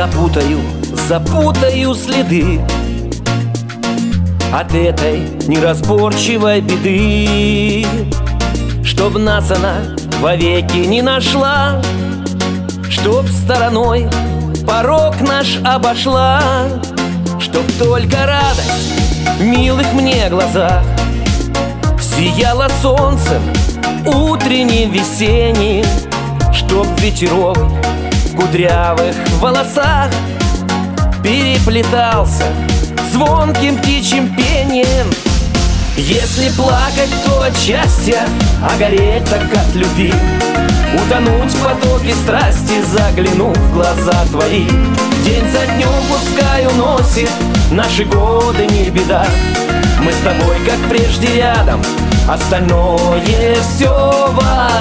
запутаю следы от этой неразборчивой беды, чтоб нас она вовеки не нашла, чтоб стороной порог наш обошла, чтоб только радость в милых мне глазах сияла солнцем утренним, весенним, чтоб ветерок в кудрявых волосах переплетался звонким птичьим пением. Если плакать, то от счастья, а гореть так от любви, утонуть в потоке страсти, заглянув в глаза твои. День за днем пускай уносит наши годы, не беда, мы с тобой как прежде рядом, остальное все вода.